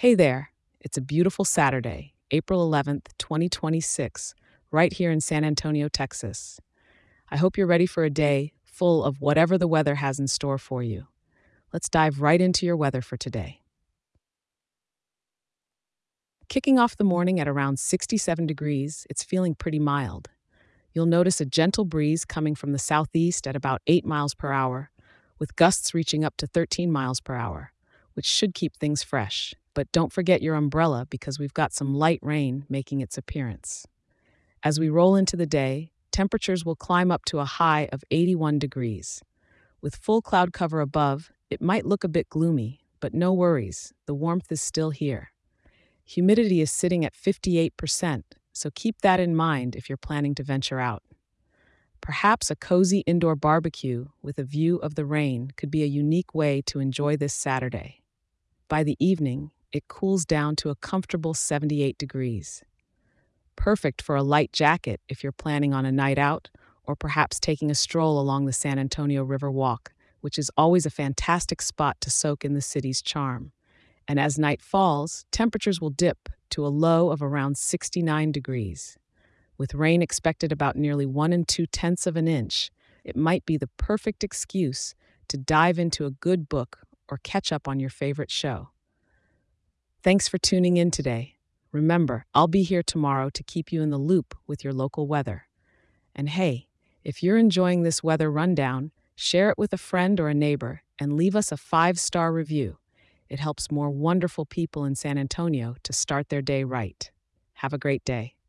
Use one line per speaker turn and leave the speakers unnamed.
Hey there. It's a beautiful Saturday, April 11th, 2026, right here in San Antonio, Texas. I hope you're ready for a day full of whatever the weather has in store for you. Let's dive right into your weather for today. Kicking off the morning at around 67 degrees, it's feeling pretty mild. You'll notice a gentle breeze coming from the southeast at about 8 miles per hour, with gusts reaching up to 13 miles per hour, which should keep things fresh. But don't forget your umbrella because we've got some light rain making its appearance. As we roll into the day, temperatures will climb up to a high of 81 degrees. With full cloud cover above, it might look a bit gloomy, but no worries, the warmth is still here. Humidity is sitting at 58%, so keep that in mind if you're planning to venture out. Perhaps a cozy indoor barbecue with a view of the rain could be a unique way to enjoy this Saturday. By the evening, it cools down to a comfortable 78 degrees. Perfect for a light jacket if you're planning on a night out or perhaps taking a stroll along the San Antonio River Walk, which is always a fantastic spot to soak in the city's charm. And as night falls, temperatures will dip to a low of around 69 degrees. With rain expected about nearly 1 2 tenths of an inch, it might be the perfect excuse to dive into a good book or catch up on your favorite show. Thanks for tuning in today. Remember, I'll be here tomorrow to keep you in the loop with your local weather. And hey, if you're enjoying this weather rundown, share it with a friend or a neighbor and leave us a 5-star review. It helps more wonderful people in San Antonio to start their day right. Have a great day.